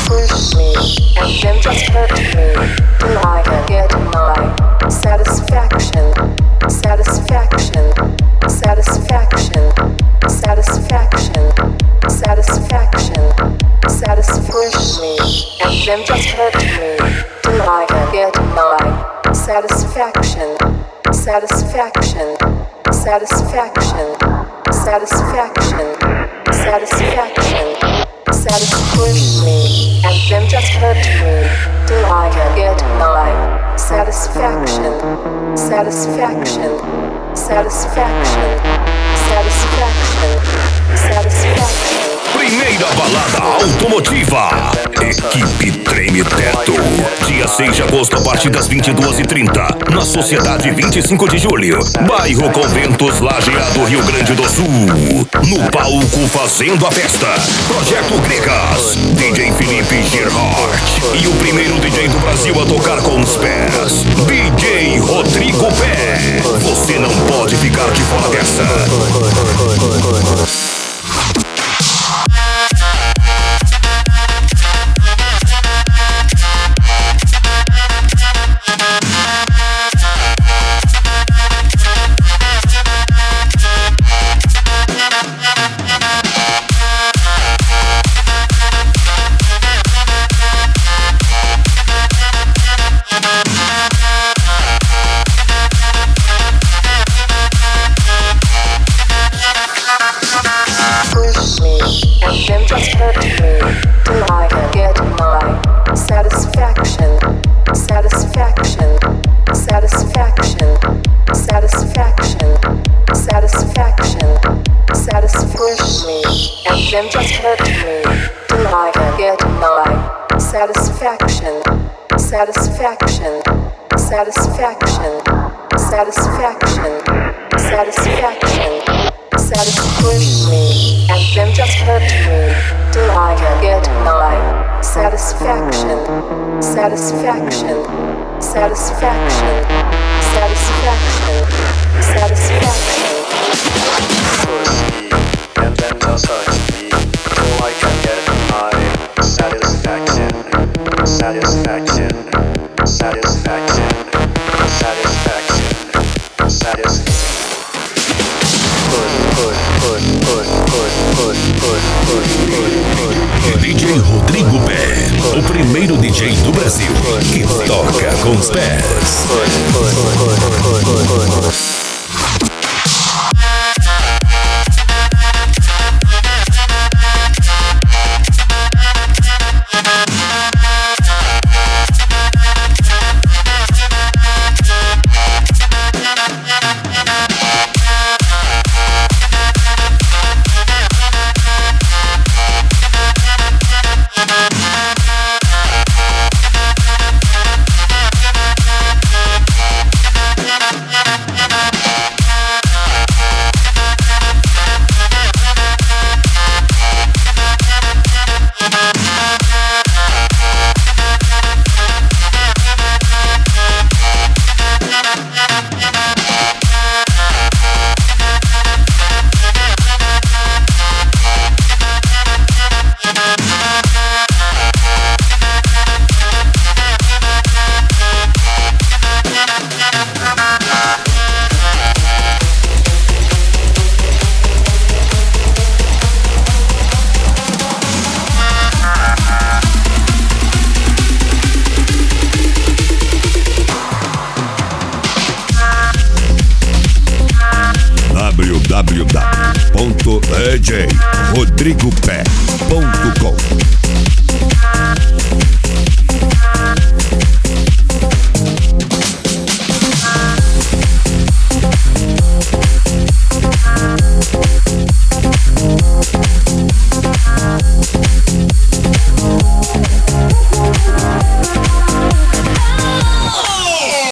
push me, and then just hurt me, till I can get my satisfaction, satisfaction, satisfaction, satisfaction, satisfaction, push me, and then just hurt me, till I can get my satisfaction, satisfaction, satisfaction, satisfaction, satisfaction, push me, and then just hurt me, till I can get my satisfaction, satisfaction, satisfaction, satisfaction, satisfaction. Primeira balada automotiva. Equipe Treme Teto. Dia 6 de agosto a partir das 22h30. Na Sociedade 25 de Julho. Bairro Conventos, Lajeado, Rio Grande do Sul. No palco fazendo a festa. Projeto Gregas. DJ Felipe Gerhardt. E o primeiro DJ do Brasil a tocar com os pés. DJ Rodrigo Pé. Você não pode ficar de fora dessa. Then just hurt me, till I can get my satisfaction, satisfaction, satisfaction, satisfaction, satisfaction, push me, and then just hurt me, till I can get my satisfaction, satisfaction, satisfaction, satisfaction, satisfaction. And then just hurt me, till I can get my satisfaction, satisfaction, satisfaction, satisfaction, DJ Rodrigo Pé, o primeiro DJ do Brasil que toca com os pés. www.djrodrigopé.com